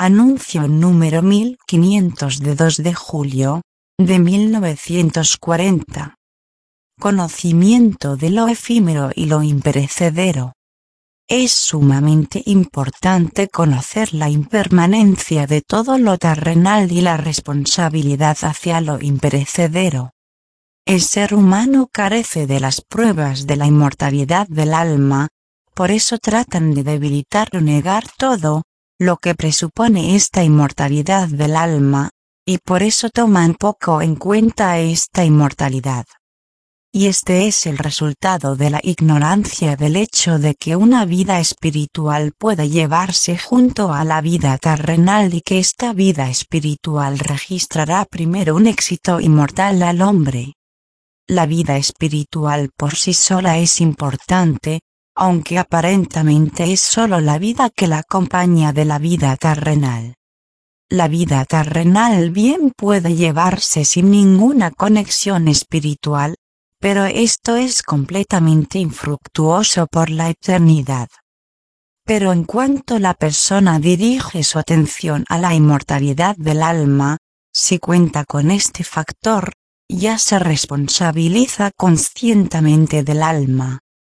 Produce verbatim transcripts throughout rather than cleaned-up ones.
Anuncio número mil quinientos de dos de julio, de mil novecientos cuarenta. Conocimiento de lo efímero y lo imperecedero. Es sumamente importante conocer la impermanencia de todo lo terrenal y la responsabilidad hacia lo imperecedero. El ser humano carece de las pruebas de la inmortalidad del alma, por eso tratan de debilitar o negar todo lo que presupone esta inmortalidad del alma, y por eso toman poco en cuenta esta inmortalidad. Y este es el resultado de la ignorancia del hecho de que una vida espiritual puede llevarse junto a la vida terrenal y que esta vida espiritual registrará primero un éxito inmortal al hombre. La vida espiritual por sí sola es importante, aunque aparentemente es solo la vida que la acompaña de la vida terrenal. La vida terrenal bien puede llevarse sin ninguna conexión espiritual, pero esto es completamente infructuoso por la eternidad. Pero en cuanto la persona dirige su atención a la inmortalidad del alma, si cuenta con este factor, ya se responsabiliza conscientemente del alma.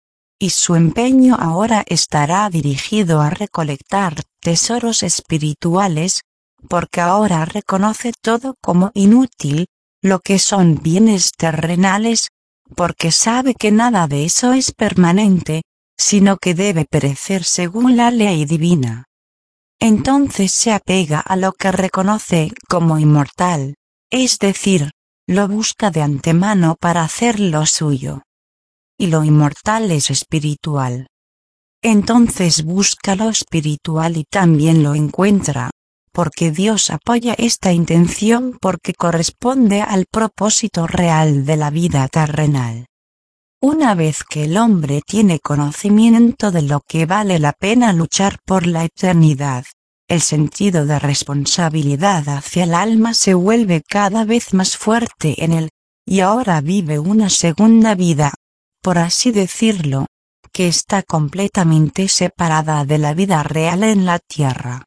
Y su empeño ahora estará dirigido a recolectar tesoros espirituales, porque ahora reconoce todo como inútil, lo que son bienes terrenales, porque sabe que nada de eso es permanente, sino que debe perecer según la ley divina. Entonces se apega a lo que reconoce como inmortal, es decir, lo busca de antemano para hacerlo suyo. Y lo inmortal es espiritual. Entonces busca lo espiritual y también lo encuentra, porque Dios apoya esta intención porque corresponde al propósito real de la vida terrenal. Una vez que el hombre tiene conocimiento de lo que vale la pena luchar por la eternidad, el sentido de responsabilidad hacia el alma se vuelve cada vez más fuerte en él, y ahora vive una segunda vida, por así decirlo, que está completamente separada de la vida real en la tierra.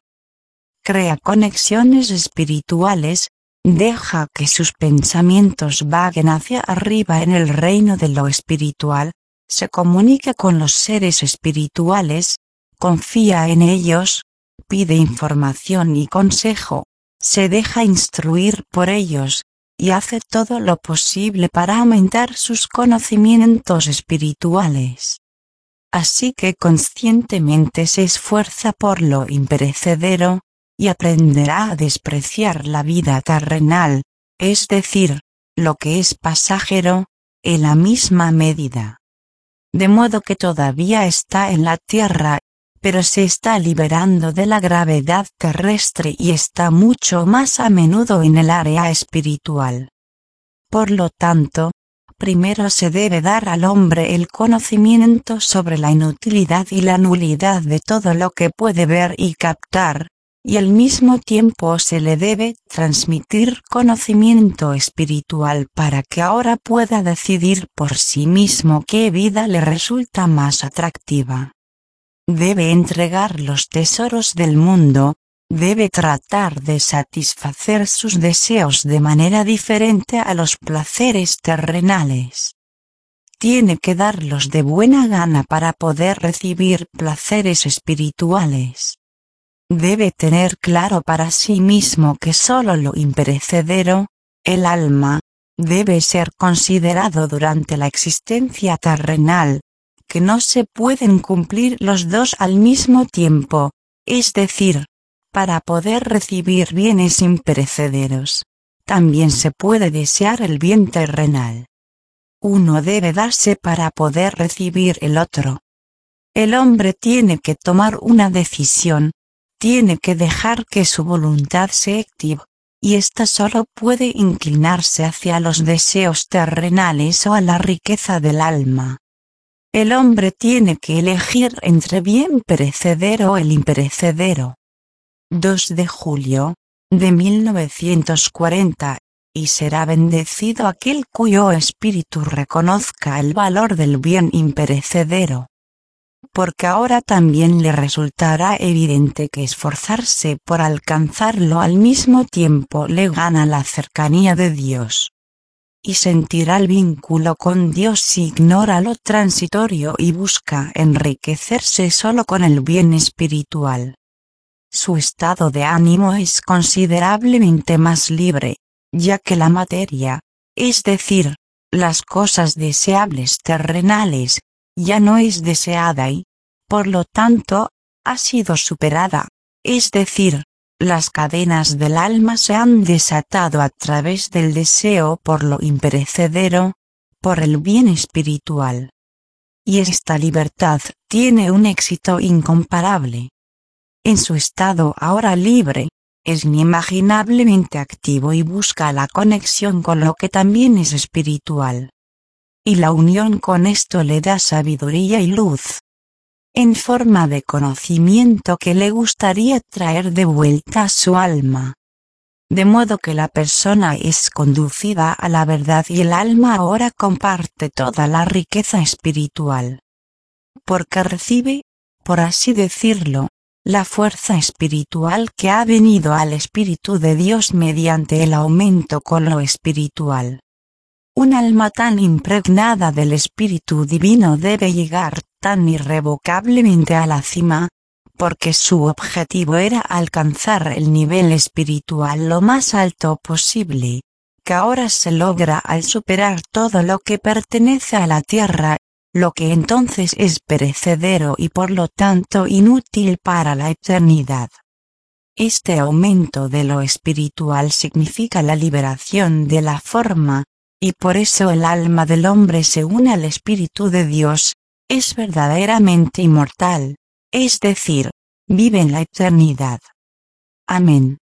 Crea conexiones espirituales, deja que sus pensamientos vaguen hacia arriba en el reino de lo espiritual, se comunica con los seres espirituales, confía en ellos, pide información y consejo, se deja instruir por ellos, y hace todo lo posible para aumentar sus conocimientos espirituales. Así que conscientemente se esfuerza por lo imperecedero, y aprenderá a despreciar la vida terrenal, es decir, lo que es pasajero, en la misma medida. De modo que todavía está en la tierra, pero se está liberando de la gravedad terrestre y está mucho más a menudo en el área espiritual. Por lo tanto, primero se debe dar al hombre el conocimiento sobre la inutilidad y la nulidad de todo lo que puede ver y captar, y al mismo tiempo se le debe transmitir conocimiento espiritual para que ahora pueda decidir por sí mismo qué vida le resulta más atractiva. Debe entregar los tesoros del mundo, debe tratar de satisfacer sus deseos de manera diferente a los placeres terrenales. Tiene que darlos de buena gana para poder recibir placeres espirituales. Debe tener claro para sí mismo que solo lo imperecedero, el alma, debe ser considerado durante la existencia terrenal, que no se pueden cumplir los dos al mismo tiempo, es decir, para poder recibir bienes imperecederos, también se puede desear el bien terrenal. Uno debe darse para poder recibir el otro. El hombre tiene que tomar una decisión, tiene que dejar que su voluntad se active, y ésta solo puede inclinarse hacia los deseos terrenales o a la riqueza del alma. El hombre tiene que elegir entre bien perecedero o el imperecedero. dos de julio, de mil novecientos cuarenta, y será bendecido aquel cuyo espíritu reconozca el valor del bien imperecedero. porque ahora también le resultará evidente que esforzarse por alcanzarlo al mismo tiempo le gana la cercanía de Dios. Y sentirá el vínculo con Dios si ignora lo transitorio y busca enriquecerse solo con el bien espiritual. Su estado de ánimo es considerablemente más libre, ya que la materia, es decir, las cosas deseables terrenales, ya no es deseada y, por lo tanto, ha sido superada, es decir, las cadenas del alma se han desatado a través del deseo por lo imperecedero, por el bien espiritual. Y esta libertad tiene un éxito incomparable. En su estado ahora libre, es inimaginablemente activo y busca la conexión con lo que también es espiritual. Y la unión con esto le da sabiduría y luz, en forma de conocimiento que le gustaría traer de vuelta a su alma. De modo que la persona es conducida a la verdad y el alma ahora comparte toda la riqueza espiritual. Porque recibe, por así decirlo, la fuerza espiritual que ha venido al Espíritu de Dios mediante el aumento con lo espiritual. Un alma tan impregnada del Espíritu Divino debe llegar tan irrevocablemente a la cima, porque su objetivo era alcanzar el nivel espiritual lo más alto posible, que ahora se logra al superar todo lo que pertenece a la tierra, lo que entonces es perecedero y por lo tanto inútil para la eternidad. Este aumento de lo espiritual significa la liberación de la forma, y por eso el alma del hombre se une al Espíritu de Dios, es verdaderamente inmortal, es decir, vive en la eternidad. Amén.